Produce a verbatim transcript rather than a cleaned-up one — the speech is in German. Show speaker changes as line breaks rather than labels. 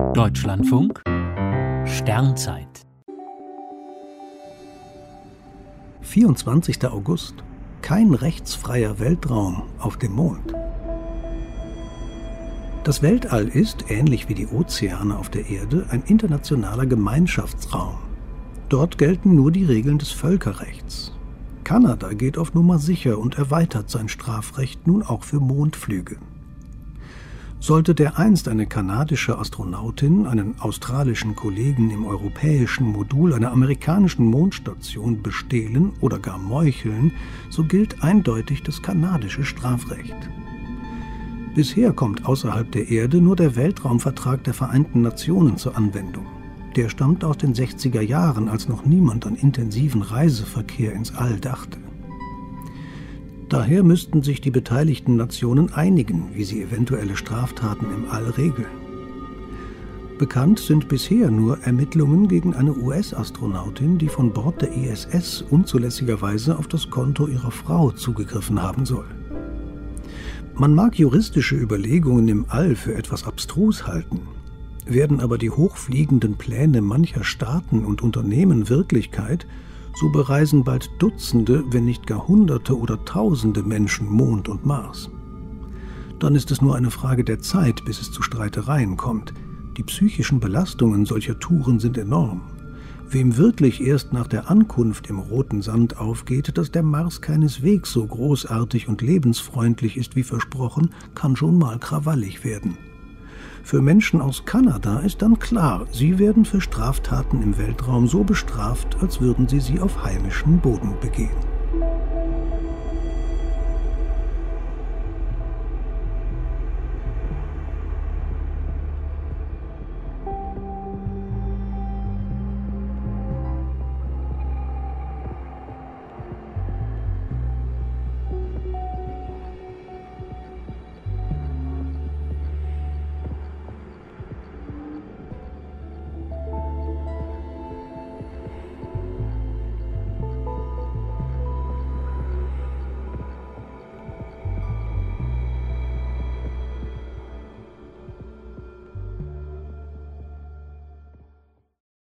Deutschlandfunk Sternzeit
vierundzwanzigster August. Kein rechtsfreier Weltraum auf dem Mond. Das Weltall ist, ähnlich wie die Ozeane auf der Erde, ein internationaler Gemeinschaftsraum. Dort gelten nur die Regeln des Völkerrechts. Kanada geht auf Nummer sicher und erweitert sein Strafrecht nun auch für Mondflüge. Sollte dereinst eine kanadische Astronautin einen australischen Kollegen im europäischen Modul einer amerikanischen Mondstation bestehlen oder gar meucheln, so gilt eindeutig das kanadische Strafrecht. Bisher kommt außerhalb der Erde nur der Weltraumvertrag der Vereinten Nationen zur Anwendung. Der stammt aus den sechziger Jahren, als noch niemand an intensiven Reiseverkehr ins All dachte. Daher müssten sich die beteiligten Nationen einigen, wie sie eventuelle Straftaten im All regeln. Bekannt sind bisher nur Ermittlungen gegen eine U S-Astronautin, die von Bord der I S S unzulässigerweise auf das Konto ihrer Frau zugegriffen haben soll. Man mag juristische Überlegungen im All für etwas abstrus halten. Werden aber die hochfliegenden Pläne mancher Staaten und Unternehmen Wirklichkeit, so bereisen bald Dutzende, wenn nicht gar Hunderte oder Tausende Menschen Mond und Mars. Dann ist es nur eine Frage der Zeit, bis es zu Streitereien kommt. Die psychischen Belastungen solcher Touren sind enorm. Wem wirklich erst nach der Ankunft im roten Sand aufgeht, dass der Mars keineswegs so großartig und lebensfreundlich ist wie versprochen, kann schon mal krawallig werden. Für Menschen aus Kanada ist dann klar, sie werden für Straftaten im Weltraum so bestraft, als würden sie sie auf heimischem Boden begehen.